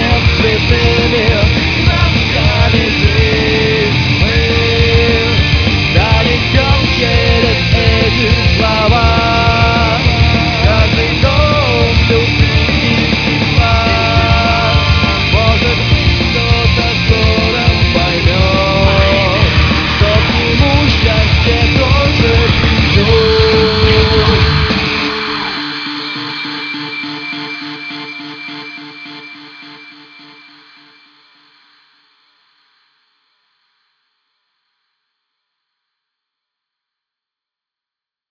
цветными носками жизнь мы пролетем через эти слова. Каждый дом любви и тепла. Может быть, кто-то скоро поймет, что к нему счастье тоже придет.